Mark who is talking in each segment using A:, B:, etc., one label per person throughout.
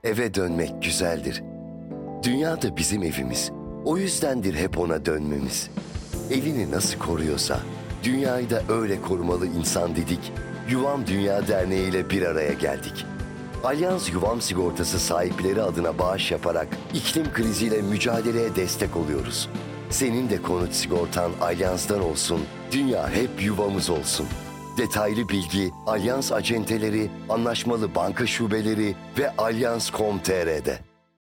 A: Eve dönmek güzeldir. Dünya da bizim evimiz. O yüzdendir hep ona dönmemiz. Evini nasıl koruyorsa, dünyayı da öyle korumalı insan dedik. Yuvam Dünya Derneği ile bir araya geldik. Alyans Yuvam Sigortası sahipleri adına bağış yaparak iklim kriziyle mücadeleye destek oluyoruz. Senin de konut sigortan Alyans'tan olsun, dünya hep yuvamız olsun. Detaylı bilgi Alyans acenteleri, anlaşmalı banka şubeleri ve alyans.com.tr'de.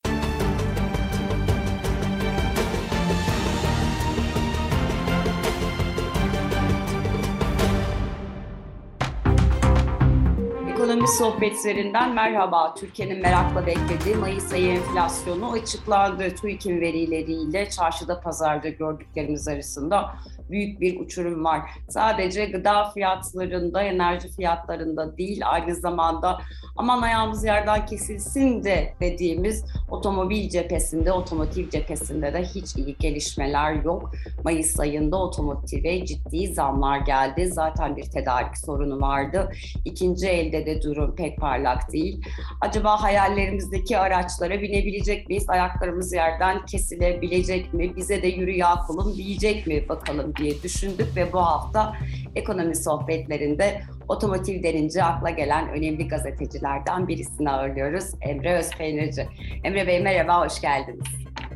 B: Ekonomi sohbetlerinden merhaba. Türkiye'nin merakla beklediği Mayıs ayı enflasyonu açıklandı. TÜİK'in verileriyle çarşıda pazarda gördüklerimiz arasında büyük bir uçurum var. Sadece gıda fiyatlarında, enerji fiyatlarında değil, aynı zamanda aman ayağımız yerden kesilsin de dediğimiz otomobil cephesinde, otomotiv cephesinde de hiç iyi gelişmeler yok. Mayıs ayında otomotive ciddi zamlar geldi. Zaten bir tedarik sorunu vardı. İkinci elde de durum pek parlak değil. Acaba hayallerimizdeki araçlara binebilecek miyiz? Ayaklarımız yerden kesilebilecek mi? Bize de yürü ya kulum diyecek mi bakalım diye düşündük ve bu hafta ekonomi sohbetlerinde otomotiv denince akla gelen önemli gazetecilerden birisini ağırlıyoruz. Emre Özpeynirci. Emre Bey merhaba, hoş geldiniz.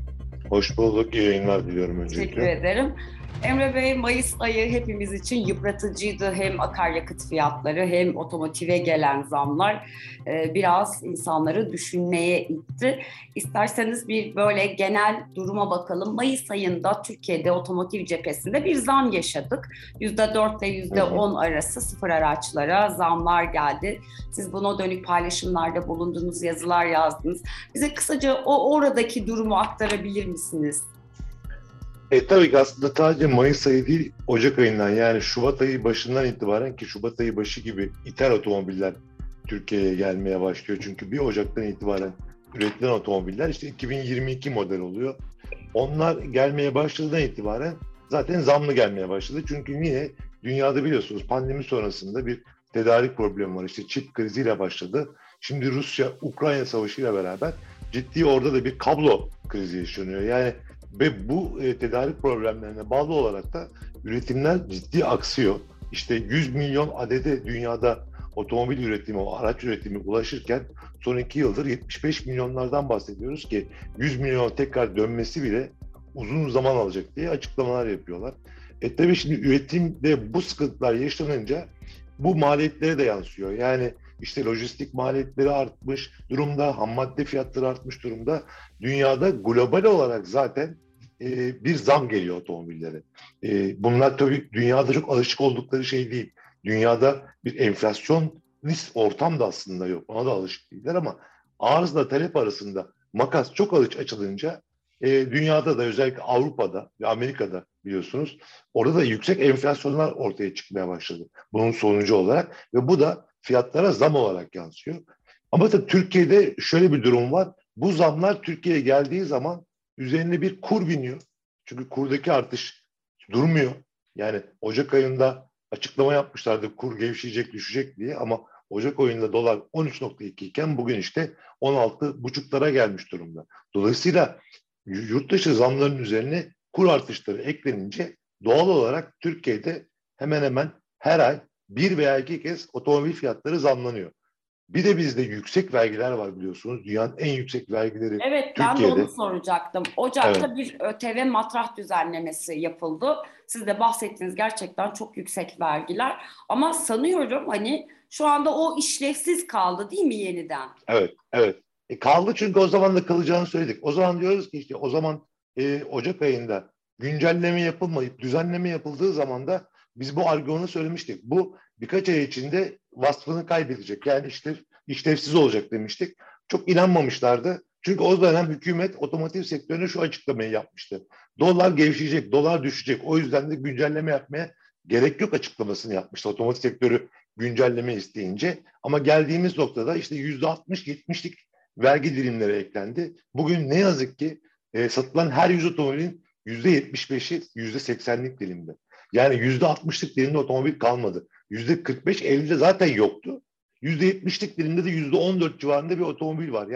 C: Hoş bulduk, iyi yayınlar diliyorum öncelikle.
B: Teşekkür ederim. Emre Bey, Mayıs ayı hepimiz için yıpratıcıydı. Hem akaryakıt fiyatları hem otomotive gelen zamlar biraz insanları düşünmeye itti. İsterseniz bir böyle genel duruma bakalım. Mayıs ayında Türkiye'de otomotiv cephesinde bir zam yaşadık. %4 ile %10 arası sıfır araçlara zamlar geldi. Siz buna dönük paylaşımlarda bulundunuz, yazılar yazdınız. Bize kısaca oradaki durumu aktarabilir misiniz?
C: Tabii ki aslında sadece Mayıs ayı değil, Ocak ayından yani Şubat ayı başından itibaren ki Şubat ayı başı gibi ithal otomobiller Türkiye'ye gelmeye başlıyor. Çünkü 1 Ocak'tan itibaren üretilen otomobiller işte 2022 model oluyor. Onlar gelmeye başladığından itibaren zaten zamlı gelmeye başladı. Çünkü yine dünyada biliyorsunuz pandemi sonrasında bir tedarik problemi var. İşte çip kriziyle başladı. Şimdi Rusya-Ukrayna savaşıyla beraber ciddi orada da bir kablo krizi yaşanıyor. Yani ve bu tedarik problemlerine bağlı olarak da üretimler ciddi aksıyor. İşte 100 milyon adede dünyada otomobil üretimi, araç üretimi ulaşırken son 2 yıldır 75 milyonlardan bahsediyoruz ki 100 milyon tekrar dönmesi bile uzun zaman alacak diye açıklamalar yapıyorlar. Tabii şimdi üretimde bu sıkıntılar yaşanınca bu maliyetlere de yansıyor. Yani işte lojistik maliyetleri artmış durumda, ham madde fiyatları artmış durumda. Dünyada global olarak zaten bir zam geliyor otomobillere. Bunlar tabii dünyada çok alışık oldukları şey değil. Dünyada bir enflasyonist ortam da aslında yok. Ona da alışık değiller ama arzla talep arasında makas çok açılınca dünyada da özellikle Avrupa'da ve Amerika'da biliyorsunuz orada da yüksek enflasyonlar ortaya çıkmaya başladı. Bunun sonucu olarak ve bu da fiyatlara zam olarak yansıyor. Ama tabii Türkiye'de şöyle bir durum var. Bu zamlar Türkiye'ye geldiği zaman üzerine bir kur biniyor. Çünkü kurdaki artış durmuyor. Yani Ocak ayında açıklama yapmışlardı kur gevşeyecek, düşecek diye ama Ocak ayında dolar 13.2 iken bugün işte 16.5'lara gelmiş durumda. Dolayısıyla yurt dışı zamların üzerine kur artışları eklenince doğal olarak Türkiye'de hemen hemen her ay bir veya iki kez otomobil fiyatları zamlanıyor. Bir de bizde yüksek vergiler var biliyorsunuz. Dünyanın en yüksek vergileri
B: Evet, ben de
C: Türkiye'de.
B: onu soracaktım. Ocak'ta
C: Evet.
B: bir ÖTV matrah düzenlemesi yapıldı. Siz de bahsettiğiniz gerçekten çok yüksek vergiler. Ama sanıyorum hani şu anda o işlevsiz kaldı değil mi yeniden?
C: Evet, evet. Kaldı çünkü o zaman da kalacağını söyledik. O zaman diyoruz ki işte o zaman Ocak ayında güncelleme yapılmayıp düzenleme yapıldığı zaman da biz bu argümanı söylemiştik. Bu birkaç ay içinde vasfını kaybedecek. Yani işte işlevsiz olacak demiştik. Çok inanmamışlardı. Çünkü o dönem hükümet otomotiv sektörüne şu açıklamayı yapmıştı. Dolar gevşeyecek, dolar düşecek. O yüzden de güncelleme yapmaya gerek yok açıklamasını yapmıştı. Otomotiv sektörü güncelleme isteyince ama geldiğimiz noktada işte %60-70'lik vergi dilimleri eklendi. Bugün ne yazık ki satılan her 100 otomobilin %75'i %80'lik dilimde. Yani %60'lık dilimde otomobil kalmadı. %45-50'de zaten yoktu. %70'lik dilimde de %14 civarında bir otomobil var. Yani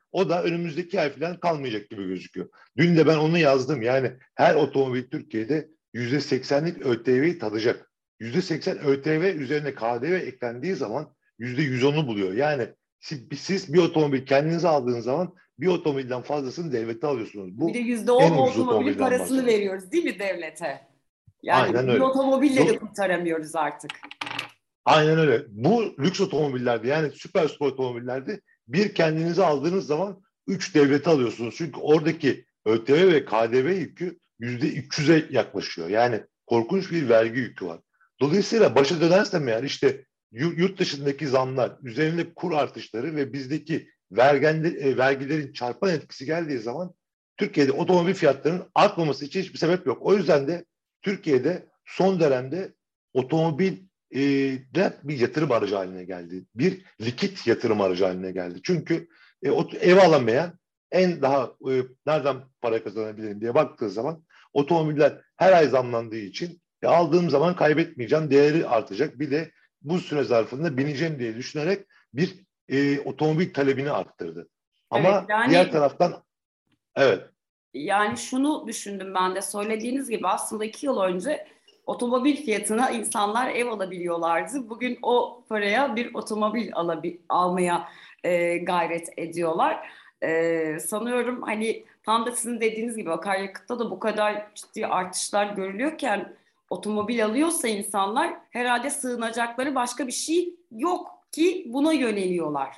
C: O da önümüzdeki ay falan kalmayacak gibi gözüküyor. Dün de ben onu yazdım. Yani her otomobil Türkiye'de %80'lik ÖTV'yi tadacak. %80 ÖTV üzerine KDV eklendiği zaman %110'u buluyor. Yani siz bir otomobil kendinize aldığınız zaman bir otomobilden fazlasını devlete alıyorsunuz.
B: Bir de
C: Bu
B: %10
C: en ucuz
B: otomobilin
C: otomobilden
B: parasını
C: bahsediyorum.
B: veriyoruz değil mi devlete? Yani
C: Aynen
B: bir
C: öyle.
B: otomobille de
C: Do-
B: kurtaramıyoruz artık.
C: Aynen öyle. Bu lüks otomobillerde, yani süper spor otomobillerde bir kendinize aldığınız zaman 3 devlete alıyorsunuz. Çünkü oradaki ÖTV ve KDV yükü %300'e yaklaşıyor. Yani korkunç bir vergi yükü var. Dolayısıyla başa dönersem eğer işte yurt dışındaki zamlar, üzerinde kur artışları ve bizdeki vergilerin çarpan etkisi geldiği zaman Türkiye'de otomobil fiyatlarının artmaması için hiçbir sebep yok. O yüzden de Türkiye'de son dönemde otomobil de bir yatırım aracı haline geldi. Bir likit yatırım aracı haline geldi. Çünkü ev alamayan nereden para kazanabilirim diye baktığı zaman otomobiller her ay zamlandığı için aldığım zaman kaybetmeyeceğim, değeri artacak. Bir de bu süre zarfında bineceğim diye düşünerek bir otomobil talebini arttırdı.
B: Evet,
C: Ama diğer
B: yani
C: taraftan evet.
B: şunu düşündüm ben de, söylediğiniz gibi aslında 2 yıl önce otomobil fiyatına insanlar ev alabiliyorlardı. Bugün o paraya bir otomobil almaya gayret ediyorlar. Sanıyorum hani tam da sizin dediğiniz gibi akaryakıtta da bu kadar ciddi artışlar görülüyorken otomobil alıyorsa insanlar herhalde sığınacakları başka bir şey yok ki buna yöneliyorlar.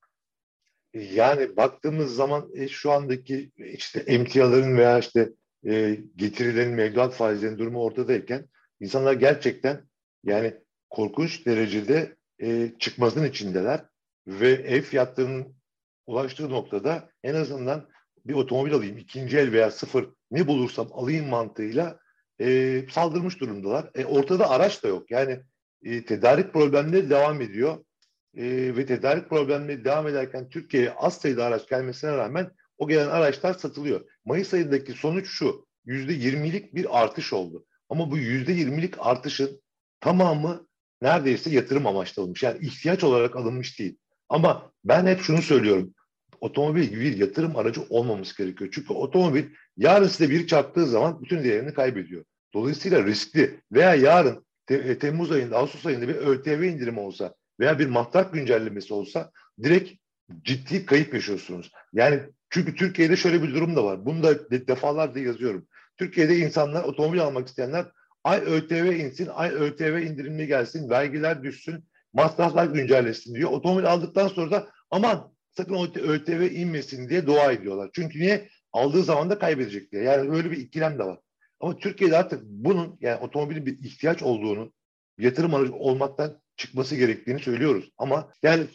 C: Yani baktığımız zaman şu andaki işte emtiaların veya işte getirilerin, mevduat faizlerinin durumu ortadayken insanlar gerçekten yani korkunç derecede çıkmazın içindeler ve ev fiyatlarının ulaştığı noktada en azından bir otomobil alayım, ikinci el veya sıfır ne bulursam alayım mantığıyla saldırmış durumdalar. Ortada araç da yok. Yani tedarik problemleri devam ediyor ve tedarik problemleri devam ederken Türkiye'ye az sayıda araç gelmesine rağmen o gelen araçlar satılıyor. Mayıs ayındaki sonuç şu, %20'lik bir artış oldu. Ama bu %20'lik artışın tamamı neredeyse yatırım amaçlı alınmış. Yani ihtiyaç olarak alınmış değil. Ama ben hep şunu söylüyorum. Otomobil gibi bir yatırım aracı olmaması gerekiyor. Çünkü otomobil yarın size biri çarptığı zaman bütün değerini kaybediyor. Dolayısıyla riskli veya yarın Temmuz ayında, Ağustos ayında bir ÖTV indirimi olsa veya bir matrak güncellemesi olsa direkt ciddi kayıp yaşıyorsunuz. Yani çünkü Türkiye'de şöyle bir durum da var. Bunu da defalarca yazıyorum. Türkiye'de insanlar, otomobil almak isteyenler ay ÖTV insin, ay ÖTV indirimli gelsin, vergiler düşsün, masraflar güncellesin diyor. Otomobil aldıktan sonra da aman sakın ÖTV inmesin diye dua ediyorlar. Çünkü niye? Aldığı zaman da kaybedecek diye. Yani böyle bir ikilem de var. Ama Türkiye'de artık bunun, yani otomobilin bir ihtiyaç olduğunu, yatırım aracı olmaktan çıkması gerektiğini söylüyoruz. Ama yani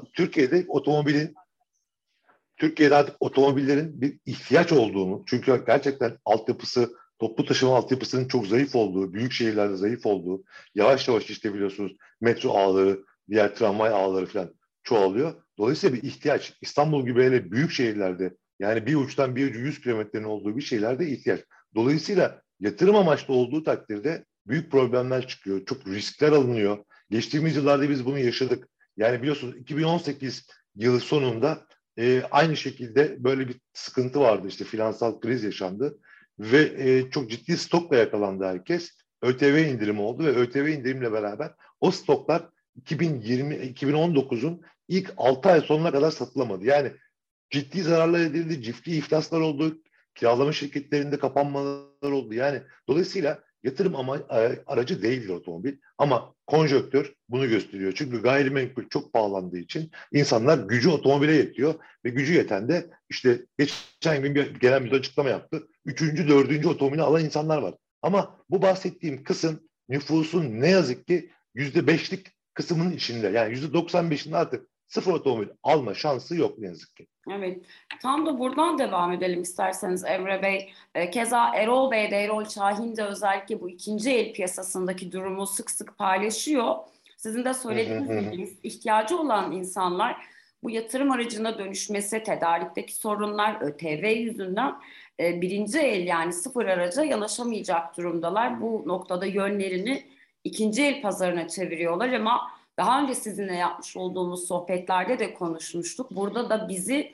C: Türkiye'de artık otomobillerin bir ihtiyaç olduğunu, çünkü gerçekten altyapısı, toplu taşıma altyapısının çok zayıf olduğu, büyük şehirlerde zayıf olduğu, yavaş yavaş işte biliyorsunuz metro ağları, diğer tramvay ağları falan çoğalıyor. Dolayısıyla bir ihtiyaç. İstanbul gibi hele büyük şehirlerde, yani bir uçtan bir ucu 100 kilometrenin olduğu bir şehirlerde ihtiyaç. Dolayısıyla yatırım amaçlı olduğu takdirde büyük problemler çıkıyor. Çok riskler alınıyor. Geçtiğimiz yıllarda biz bunu yaşadık. Yani biliyorsunuz 2018 yılı sonunda aynı şekilde böyle bir sıkıntı vardı, işte finansal kriz yaşandı ve çok ciddi stokla yakalandı herkes. ÖTV indirimi oldu ve ÖTV indirimle beraber o stoklar 2019'un ilk 6 ay sonuna kadar satılamadı. Yani ciddi zararlar edildi, ciddi iflaslar oldu, kiralama şirketlerinde kapanmalar oldu. Yani dolayısıyla yatırım aracı değildir otomobil. Ama konjonktür bunu gösteriyor. Çünkü gayrimenkul çok pahalandığı için insanlar gücü otomobile yetiyor ve gücü yeten de işte geçen gün gelen bir açıklama yaptı. Üçüncü, dördüncü otomobili alan insanlar var. Ama bu bahsettiğim kısım nüfusun ne yazık ki %5'lik kısmının içinde. Yani %95'in artık sıfır otomobil alma şansı yok ne yazık ki.
B: Evet, tam da buradan devam edelim isterseniz Emre Bey. Keza Erol Bey de, Erol Şahin de özellikle bu ikinci el piyasasındaki durumu sık sık paylaşıyor. Sizin de söylediğiniz gibi ihtiyacı olan insanlar bu yatırım aracına dönüşmesi, tedarikteki sorunlar, ÖTV yüzünden birinci el yani sıfır araca yanaşamayacak durumdalar. Bu noktada yönlerini ikinci el pazarına çeviriyorlar ama daha önce sizinle yapmış olduğumuz sohbetlerde de konuşmuştuk. Burada da bizi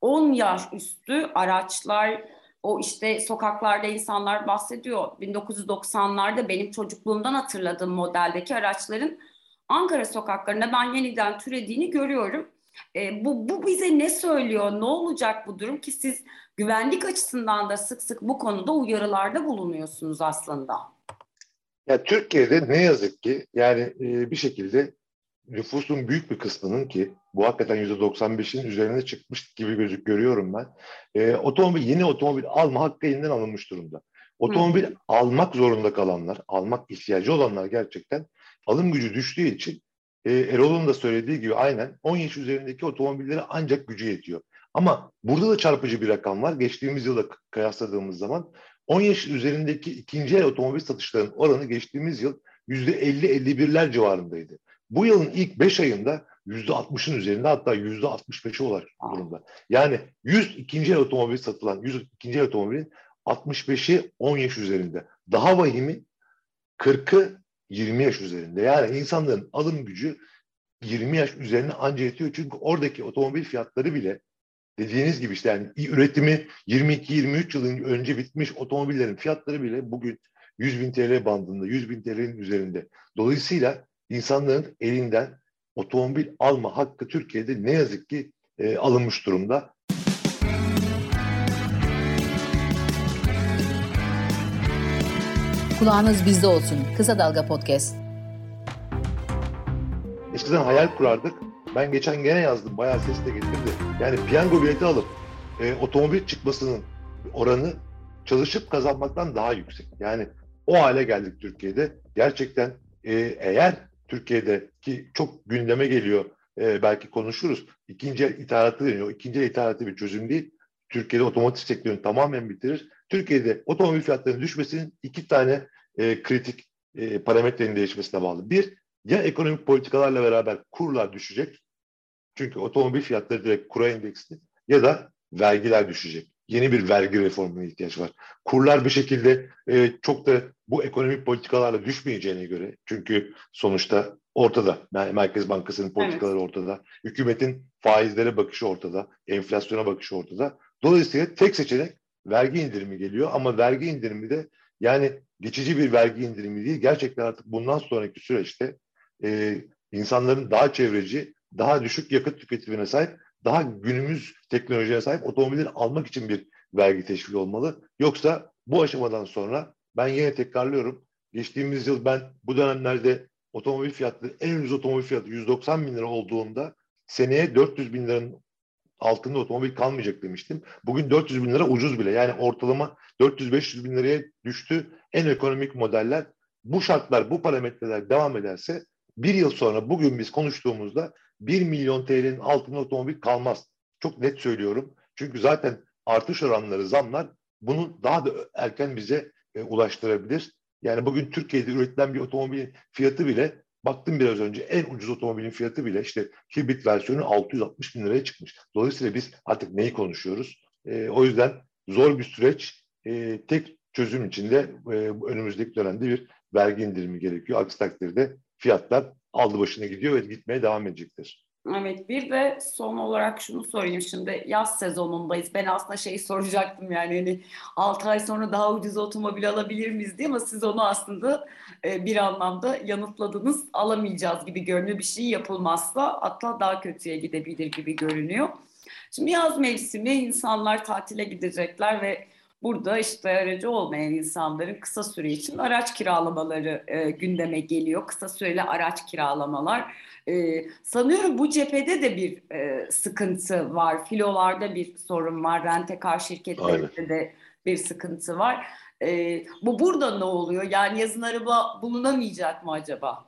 B: 10 yaş üstü araçlar, o işte sokaklarda insanlar bahsediyor. 1990'larda benim çocukluğumdan hatırladığım modeldeki araçların Ankara sokaklarında ben yeniden türediğini görüyorum. Bu bize ne söylüyor? Ne olacak bu durum ki siz güvenlik açısından da sık sık bu konuda uyarılarda bulunuyorsunuz aslında.
C: Ya Türkiye'de ne yazık ki yani bir şekilde nüfusun büyük bir kısmının ki bu hakikaten %95'in üzerine çıkmış gibi görüyorum ben. Yeni otomobil alma hakkı elinden alınmış durumda.
B: Hı hı.
C: Otomobil almak zorunda kalanlar, almak ihtiyacı olanlar gerçekten alım gücü düştüğü için Erol'un da söylediği gibi aynen 10 yaş üzerindeki otomobillere ancak gücü yetiyor. Ama burada da çarpıcı bir rakam var. Geçtiğimiz yıla kıyasladığımız zaman 10 yaş üzerindeki ikinci el otomobil satışlarının oranı geçtiğimiz yıl %50-51'ler civarındaydı. Bu yılın ilk 5 ayında %60'ın üzerinde, hatta %65'e ulaşmış durumda. Yani 100 ikinci el otomobil satılan 100 ikinci el otomobilin 65'i 10 yaş üzerinde. Daha vahimi 40'ı 20 yaş üzerinde. Yani insanların alım gücü 20 yaş üzerine anca yetiyor. Çünkü oradaki otomobil fiyatları bile dediğiniz gibi işte yani üretimi 22-23 yıl önce bitmiş otomobillerin fiyatları bile bugün 100 bin TL bandında, 100 bin TL'nin üzerinde. Dolayısıyla insanların elinden otomobil alma hakkı Türkiye'de ne yazık ki alınmış durumda.
D: Kulağınız bizde olsun. Kısa Dalga Podcast.
C: Eskiden hayal kurardık. Ben geçen gene yazdım. Bayağı ses de getirdi. Yani piyango bileti alıp otomobil çıkmasının oranı çalışıp kazanmaktan daha yüksek. Yani o hale geldik Türkiye'de. Gerçekten eğer Türkiye'deki çok gündeme geliyor, belki konuşuruz. İkinci el ithalatı deniyor. İkinci el ithalatı bir çözüm değil. Türkiye'de otomotiv sektörünü tamamen bitirir. Türkiye'de otomobil fiyatlarının düşmesinin iki tane kritik parametrenin değişmesine bağlı. Bir, ya ekonomik politikalarla beraber kurlar düşecek. Çünkü otomobil fiyatları direkt kura endeksli, ya da vergiler düşecek. Yeni bir vergi reformuna ihtiyaç var. Kurlar bir şekilde çok da bu ekonomik politikalarla düşmeyeceğine göre, çünkü sonuçta ortada. Merkez Bankası'nın
B: Evet.
C: politikaları ortada. Hükümetin faizlere bakışı ortada. Enflasyona bakışı ortada. Dolayısıyla tek seçenek vergi indirimi geliyor. Ama vergi indirimi de yani geçici bir vergi indirimi değil. Gerçekten artık bundan sonraki süreçte insanların daha çevreci, daha düşük yakıt tüketimine sahip, daha günümüz teknolojiye sahip otomobilleri almak için bir vergi teşviki olmalı. Yoksa bu aşamadan sonra ben yine tekrarlıyorum. Geçtiğimiz yıl ben bu dönemlerde otomobil fiyatları, en ucuz otomobil fiyatı 190 bin lira olduğunda seneye 400 bin liranın altında otomobil kalmayacak demiştim. Bugün 400 bin lira ucuz bile. Yani ortalama 400-500 bin liraya düştü en ekonomik modeller. Bu şartlar, bu parametreler devam ederse bir yıl sonra bugün biz konuştuğumuzda 1 milyon TL'nin altında otomobil kalmaz. Çok net söylüyorum. Çünkü zaten artış oranları, zamlar bunu daha da erken bize ulaştırabilir. Yani bugün Türkiye'de üretilen bir otomobilin fiyatı bile, baktım biraz önce, en ucuz otomobilin fiyatı bile işte hibrit versiyonu 660 bin liraya çıkmış. Dolayısıyla biz artık neyi konuşuyoruz? O yüzden zor bir süreç. Tek çözüm içinde önümüzdeki dönemde bir vergi indirimi gerekiyor. Aksi takdirde fiyatlar aldı başına gidiyor ve gitmeye devam edecektir.
B: Evet, bir de son olarak şunu sorayım, şimdi yaz sezonundayız. Ben aslında şeyi soracaktım, yani hani 6 ay sonra daha ucuz otomobil alabilir miyiz diye, ama siz onu aslında bir anlamda yanıtladınız. Alamayacağız gibi görünüyor, bir şey yapılmazsa hatta daha kötüye gidebilir gibi görünüyor. Şimdi yaz mevsimi, insanlar tatile gidecekler ve burada işte aracı olmayan insanların kısa süre için araç kiralamaları gündeme geliyor. Kısa süreli araç kiralamalar. Sanıyorum bu cephede de bir sıkıntı var. Filolarda bir sorun var. Rent-a-car
C: Aynen.
B: şirketlerinde de bir sıkıntı var. Bu burada ne oluyor? Yani yazın araba bulunamayacak mı acaba?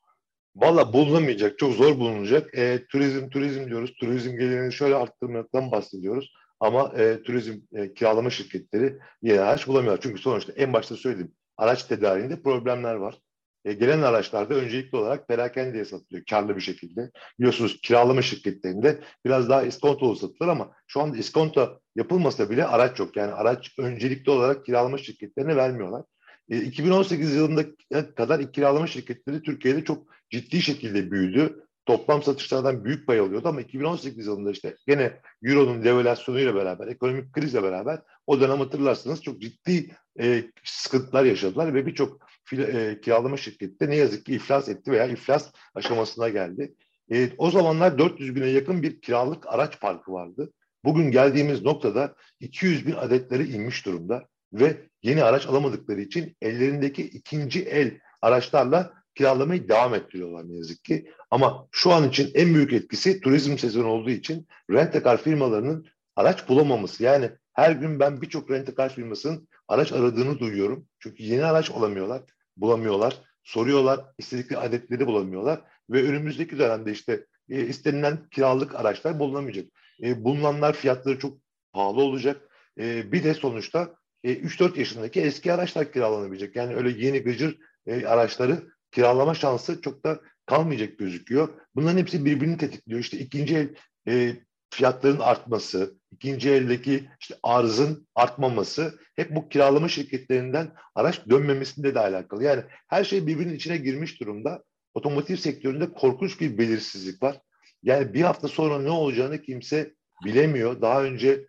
C: Valla bulunamayacak, çok zor bulunacak. Turizm diyoruz. Turizm gelirini şöyle arttırmaktan bahsediyoruz. Ama turizm kiralama şirketleri yeni araç bulamıyorlar. Çünkü sonuçta en başta söyledim. Araç tedariğinde problemler var. Gelen araçlarda öncelikli olarak perakendeye satılıyor karlı bir şekilde. Biliyorsunuz kiralama şirketlerinde biraz daha iskontolu satılır, ama şu anda iskonto yapılmasa bile araç yok. Yani araç öncelikli olarak kiralama şirketlerine vermiyorlar. 2018 yılına kadar kiralama şirketleri Türkiye'de çok ciddi şekilde büyüdü. toplam satışlardan büyük pay alıyordu ama 2018 yılında işte gene Euro'nun devalüasyonuyla beraber, ekonomik krizle beraber o dönem hatırlarsınız çok ciddi sıkıntılar yaşadılar ve birçok kiralama şirketi de ne yazık ki iflas etti veya iflas aşamasına geldi. O zamanlar 400 bine yakın bir kiralık araç parkı vardı. Bugün geldiğimiz noktada 200 bin adetleri inmiş durumda ve yeni araç alamadıkları için ellerindeki ikinci el araçlarla kiralamayı devam ettiriyorlar ne yazık ki. Ama şu an için en büyük etkisi turizm sezonu olduğu için rent-a-car firmalarının araç bulamaması. Yani her gün ben birçok rent-a-car firmasının araç aradığını duyuyorum. Çünkü yeni araç bulamıyorlar. Soruyorlar, istedikleri adetleri bulamıyorlar. Ve önümüzdeki dönemde işte istenilen kiralık araçlar bulunamayacak. Bulunanlar fiyatları çok pahalı olacak. Bir de sonuçta 3-4 yaşındaki eski araçlar kiralanabilecek. Yani öyle yeni gıcır araçları kiralama şansı çok da kalmayacak gözüküyor. Bunların hepsi birbirini tetikliyor. İşte ikinci el fiyatların artması, ikinci eldeki işte arzın artmaması hep bu kiralama şirketlerinden araç dönmemesinde de alakalı. Yani her şey birbirinin içine girmiş durumda. Otomotiv sektöründe korkunç bir belirsizlik var. Yani bir hafta sonra ne olacağını kimse bilemiyor. Daha önce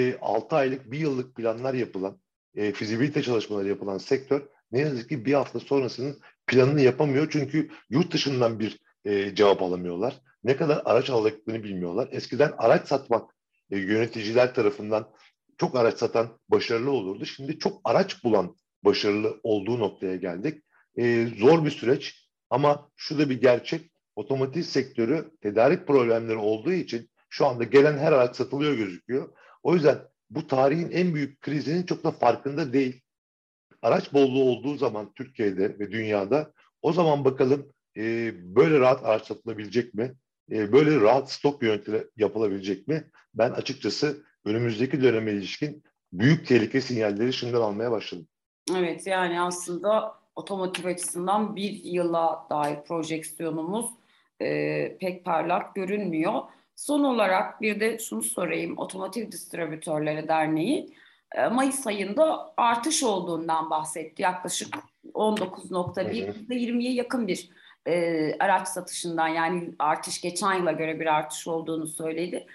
C: 6 aylık, bir yıllık planlar yapılan, fizibilite çalışmaları yapılan sektör ne yazık ki bir hafta sonrasının planını yapamıyor. Çünkü yurt dışından bir cevap alamıyorlar. Ne kadar araç aldıklarını bilmiyorlar. Eskiden araç satmak yöneticiler tarafından çok araç satan başarılı olurdu. Şimdi çok araç bulan başarılı olduğu noktaya geldik. Zor bir süreç ama şu da bir gerçek. Otomotiv sektörü tedarik problemleri olduğu için şu anda gelen her araç satılıyor gözüküyor. O yüzden bu tarihin en büyük krizinin çok da farkında değil. Araç bolluğu olduğu zaman Türkiye'de ve dünyada o zaman bakalım böyle rahat araç satılabilecek mi? Böyle rahat stok yönetimi yapılabilecek mi? Ben açıkçası önümüzdeki döneme ilişkin büyük tehlike sinyalleri şimdiden almaya başladım.
B: Evet, yani aslında otomotiv açısından bir yıla dair projeksiyonumuz pek parlak görünmüyor. Son olarak bir de şunu sorayım. Otomotiv Distribütörleri Derneği Mayıs ayında artış olduğundan bahsetti. Yaklaşık
C: Hı
B: 19,1,
C: hı.
B: %20'ye yakın bir araç satışından, yani artış geçen yıla göre bir artış olduğunu söyledi.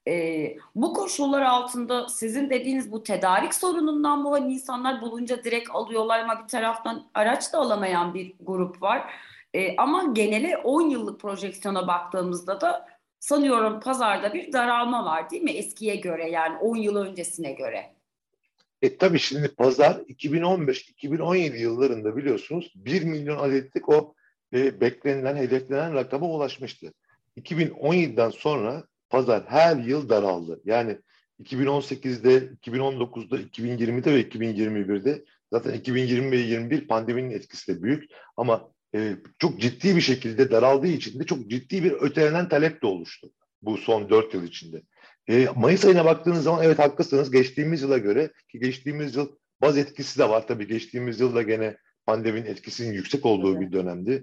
B: Bu koşullar altında sizin dediğiniz bu tedarik sorunundan mı, hani insanlar bulunca direkt alıyorlar ama bir taraftan araç da alamayan bir grup var. Ama genele 10 yıllık projeksiyona baktığımızda da sanıyorum pazarda bir daralma var, değil mi? Eskiye göre, yani 10 yıl öncesine göre.
C: Tabii şimdi pazar 2015-2017 yıllarında biliyorsunuz 1 milyon adetlik o beklenilen, hedeflenen rakama ulaşmıştı. 2017'den sonra pazar her yıl daraldı. Yani 2018'de, 2019'da, 2020'de ve 2021'de zaten 2020 ve 2021 pandeminin etkisi de büyük ama çok ciddi bir şekilde daraldığı için de çok ciddi bir ötelenen talep de oluştu bu son 4 yıl içinde. Mayıs ayına baktığınız zaman evet haklısınız. Geçtiğimiz yıla göre ki geçtiğimiz yıl baz etkisi de var. Tabii geçtiğimiz yılda gene pandeminin etkisinin yüksek olduğu bir dönemdi.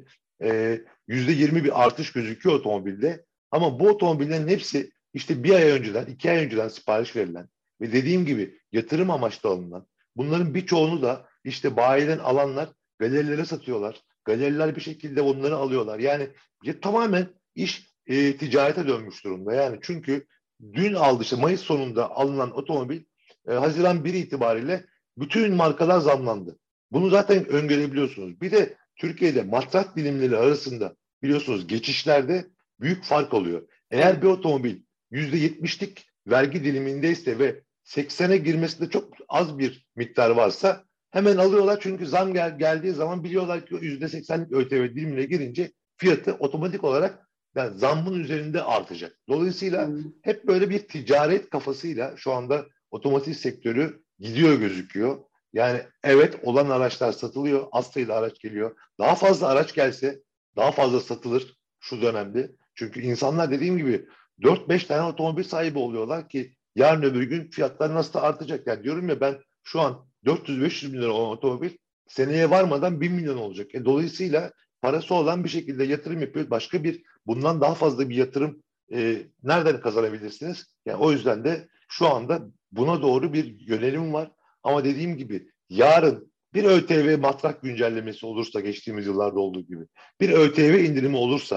C: %20 bir artış gözüküyor otomobilde. Ama bu otomobillerin hepsi işte bir ay önceden, 2 ay önceden sipariş verilen ve dediğim gibi yatırım amaçlı alınan. Bunların birçoğunu da işte bayiden alanlar galerilere satıyorlar. Galeriler bir şekilde onları alıyorlar. Yani tamamen iş ticarete dönmüş durumda. Yani çünkü dün aldı işte Mayıs sonunda alınan otomobil Haziran 1 itibariyle bütün markalar zamlandı. Bunu zaten öngörebiliyorsunuz. Bir de Türkiye'de matrak dilimleri arasında biliyorsunuz geçişlerde büyük fark oluyor. Eğer
B: Evet.
C: bir otomobil %70'lik vergi dilimindeyse ve 80'e girmesinde çok az bir miktar varsa hemen alıyorlar. Çünkü zam geldiği zaman biliyorlar ki %80'lik ÖTV dilimine girince fiyatı otomatik olarak yani zammın üzerinde artacak. Dolayısıyla
B: Hmm.
C: hep böyle bir ticaret kafasıyla şu anda otomotiv sektörü gidiyor gözüküyor. Yani evet olan araçlar satılıyor, az sayıda araç geliyor. Daha fazla araç gelse daha fazla satılır şu dönemde. Çünkü insanlar dediğim gibi 4-5 tane otomobil sahibi oluyorlar ki yarın öbür gün fiyatlar nasıl da artacak. Yani diyorum ya ben şu an 400-500 bin lira olan otomobil seneye varmadan 1 milyon olacak. Dolayısıyla parası olan bir şekilde yatırım yapıyor. Başka bir bundan daha fazla bir yatırım nereden kazanabilirsiniz? Yani o yüzden de şu anda buna doğru bir yönelim var. Ama dediğim gibi yarın bir ÖTV matrak güncellemesi olursa geçtiğimiz yıllarda olduğu gibi bir ÖTV indirimi olursa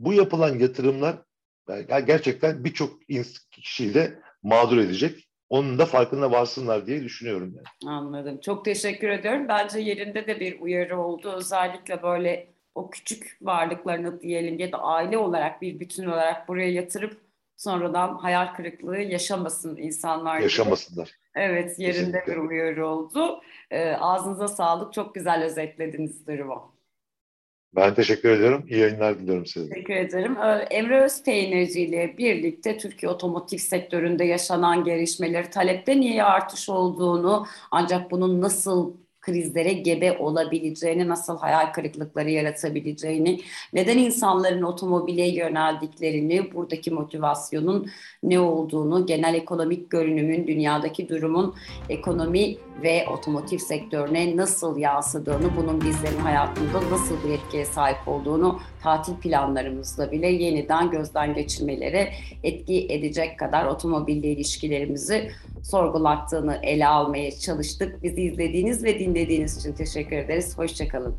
C: bu yapılan yatırımlar gerçekten birçok kişiyi de mağdur edecek. Onun da farkında varsınlar diye düşünüyorum yani.
B: Anladım. Çok teşekkür ediyorum. Bence yerinde de bir uyarı oldu. Özellikle böyle o küçük varlıklarını diyelim ya da aile olarak bir bütün olarak buraya yatırıp sonradan hayal kırıklığı yaşamasın insanlar gibi.
C: Yaşamasınlar.
B: Evet, yerinde
C: Kesinlikle.
B: bir uyarı oldu. Ağzınıza sağlık. Çok güzel özetlediniz durumu.
C: Ben teşekkür ediyorum. İyi yayınlar diliyorum size.
B: Teşekkür ederim. Emre Özpeynirci ile birlikte Türkiye otomotiv sektöründe yaşanan gelişmeleri, talepte niye artış olduğunu, ancak bunun nasıl krizlere gebe olabileceğini, nasıl hayal kırıklıkları yaratabileceğini, neden insanların otomobile yöneldiklerini, buradaki motivasyonun ne olduğunu, genel ekonomik görünümün, dünyadaki durumun ekonomi ve otomotiv sektörüne nasıl yansıdığını, bunun bizlerin hayatında nasıl bir etkiye sahip olduğunu tatil planlarımızda bile yeniden gözden geçirmelere etki edecek kadar otomobille ilişkilerimizi sorgulattığını ele almaya çalıştık. Bizi izlediğiniz ve dinlediğiniz için teşekkür ederiz. Hoşçakalın.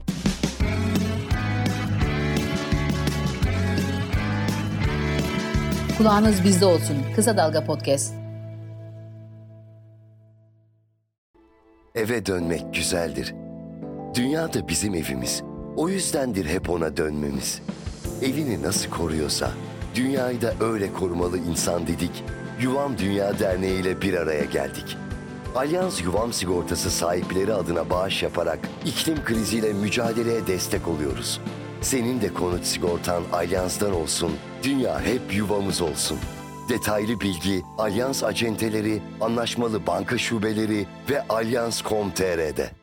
D: Kulağınız bizde olsun. Kısa Dalga Podcast.
A: Eve dönmek güzeldir. Dünya da bizim evimiz. O yüzdendir hep ona dönmemiz. Evini nasıl koruyorsa, dünyayı da öyle korumalı insan dedik. Yuvam Dünya Derneği ile bir araya geldik. Alyans Yuvam Sigortası sahipleri adına bağış yaparak iklim kriziyle mücadeleye destek oluyoruz. Senin de konut sigortan Alyans'tan olsun, dünya hep yuvamız olsun. Detaylı bilgi Alyans acenteleri, anlaşmalı banka şubeleri ve Alyans.com.tr'de.